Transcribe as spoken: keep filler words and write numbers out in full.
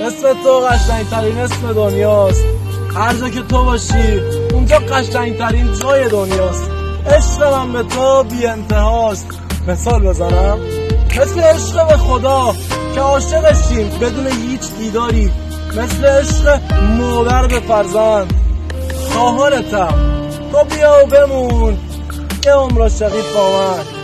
اسم تو قشنگترین اسم دنیاست. هر جا که تو باشی اونجا قشنگترین جای دنیاست. عشق من به تو بی انتهاست. مثال بزنم مثل عشق به خدا که عاشقشیم بدون هیچ دیداری، مثل عشق مادر به فرزند. خواهرتم تو بیا و بمون یه عمر عاشقی با من.